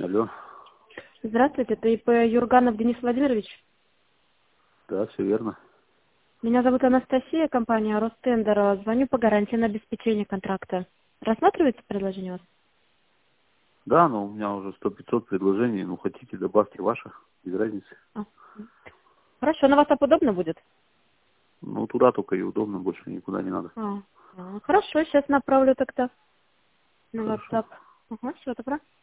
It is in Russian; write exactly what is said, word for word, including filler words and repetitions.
Алло. Здравствуйте, это ИП Юрганов Денис Владимирович. Да, все верно. Меня зовут Анастасия, компания Ростендер. Звоню по гарантии на обеспечение контракта. Рассматривается предложение у вас? Да, но у меня уже сто пятьсот предложений. Ну, хотите, добавьте ваши, без разницы. А. Хорошо, на WhatsApp удобно будет? Ну, туда только и удобно, больше никуда не надо. А. А, Хорошо, сейчас направлю тогда на Хорошо. WhatsApp. Ага, все, добро.